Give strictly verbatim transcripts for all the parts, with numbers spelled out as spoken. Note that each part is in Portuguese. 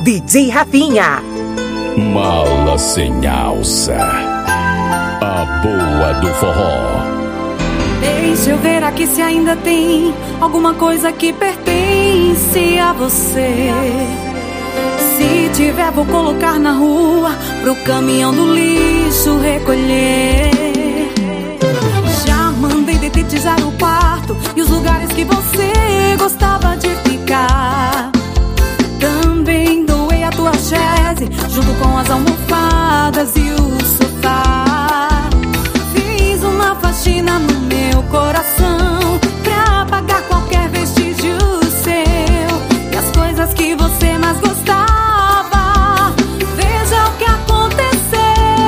D J Rafinha. Mala sem alça, a boa do forró. Deixa eu ver aqui se ainda tem alguma coisa que pertence a você. Se tiver, vou colocar na rua pro caminhão do lixo recolher. Já mandei detetizar o quarto e os lugares que você gostava de ficar. Também doei a tua chaise junto com as almofadas e o sofá. Fiz uma faxina no meu coração pra apagar qualquer vestígio seu e as coisas que você mais gostava. Veja o que aconteceu.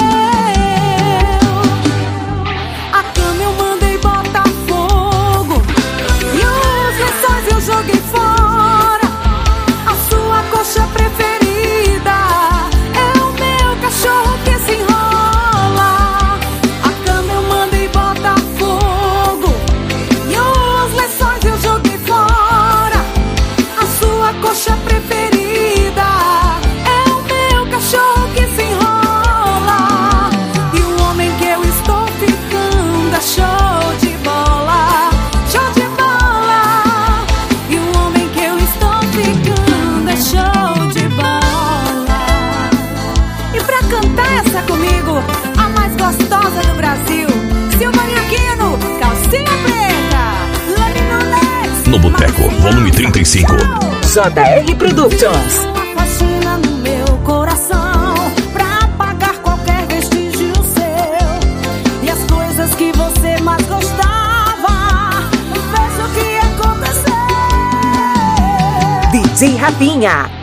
A cama eu mandei botar fogo e os lençóis eu joguei fora. A sua coxa preferida é o meu cachorro que se enrola. A cama eu mandei botar fogo e os lençóis eu joguei fora. A sua coxa preferida é o meu cachorro que se enrola. E o homem que eu estou ficando é show de bola, show de bola. E o homem que eu estou ficando é show de bola. E pra cantar essa comigo, a mais gostosa do Brasil, Silvânia Aquino, calcinha preta, Laminolex. No Boteco, volume trinta e cinco. J R Productions. Uma faxina no meu coração pra apagar qualquer vestígio seu e as coisas que você mais gostava. Veja o que aconteceu. D J Rafinha.